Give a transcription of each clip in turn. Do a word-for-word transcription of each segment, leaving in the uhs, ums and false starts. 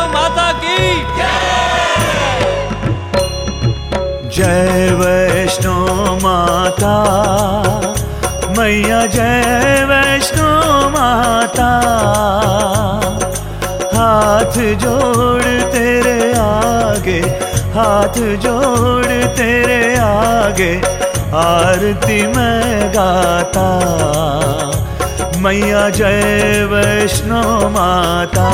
माता की जय वैष्णो माता मैया, जय वैष्णो माता। हाथ जोड़ तेरे आगे, हाथ जोड़ तेरे आगे, आरती मैं गाता। मैया जय वैष्णो माता।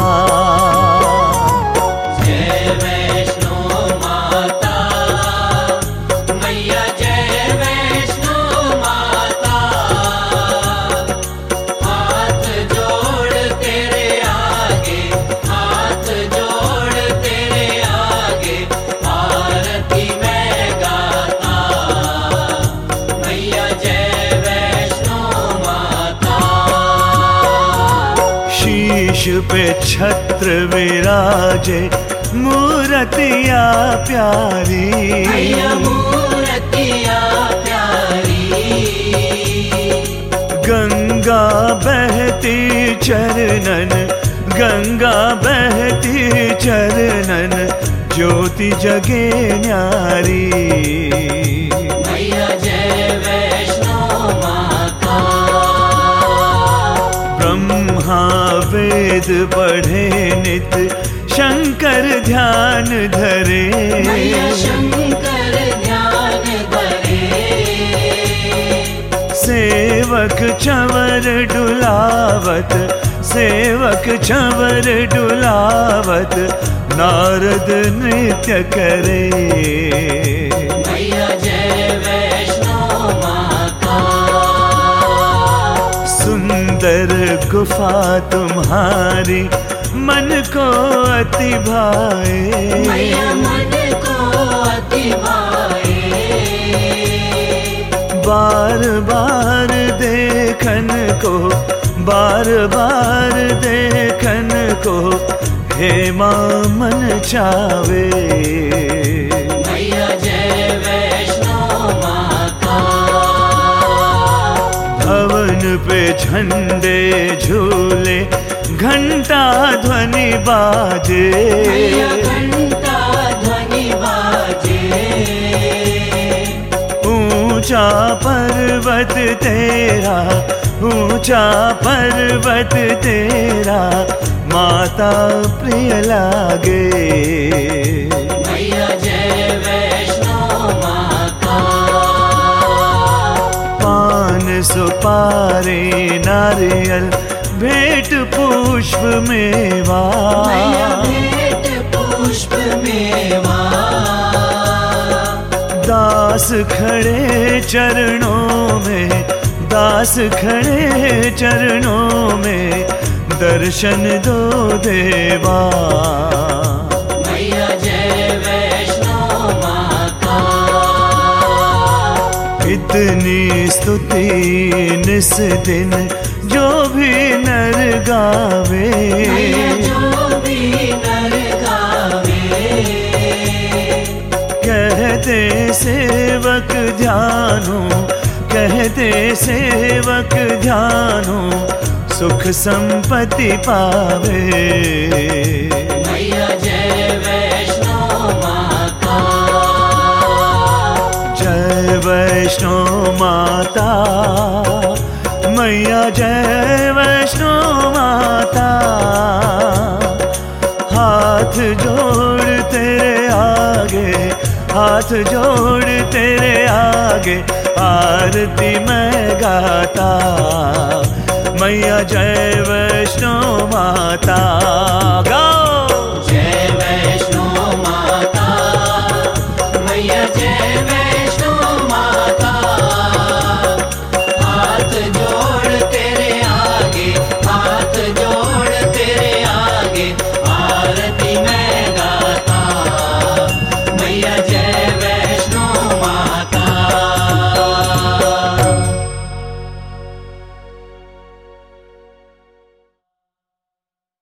जय वैष्णो माता मैया, जय वैष्णो माता। हाथ जोड़ तेरे आगे, हाथ जोड़ तेरे आगे, आरती मैं गाता। मैया जय वैष्णो माता। शीश पे छत्र विराजे, मूर्तिया प्यारी। मैया मूर्तिया प्यारी। गंगा बहती चरणन, गंगा बहती चरणन, ज्योति जगे न्यारी। मैया जय वैष्णो माता। ब्रह्मा वेद पढ़े नित, शंकर ध्यान धरे। मैया शंकर ध्यान धरे। सेवक चंवर डुलावत, सेवक चंवर डुलावत, नारद नृत्य करे। मैया जय वैष्णो माता। सुंदर गुफा तुम्हारी, मन को अति भाए। मैया मन को अति भाए। बार बार देखन को, बार बार देखन को, हे माँ मन चावे। मैया जय वैष्णो माता। भवन पे झंडे झूले, घंटा ध्वनि बाजे। मैया घंटा ध्वनि बाजे। ऊंचा पर्वत तेरा, ऊंचा पर्वत तेरा, माता प्रिय लागे। मैया जय वैष्णो माता। पान सुपारी नारियल, भेंट पुष्प मेवा। मैया भेंट पुष्प मेवा। दास खड़े चरणों में, दास खड़े चरणों में, दर्शन दो देवा। मैया जय वैष्णो माता। इतनी स्तुति निस दिन, जो भी नर गावे। मैया जो भी नर गावे। कहते सेवक ध्यानो, कहते सेवक ध्यानो, सुख संपत्ति पावे। मैया जय वैष्णो माता। जय वैष्णो माता मैया, जय वैष्णो माता। हाथ जोड़ तेरे आगे, हाथ जोड़ तेरे आगे, आरती मैं गाता। मैया जय वैष्णो माता। गाओ जय वैष्णो माता मैया, जय वैष्णो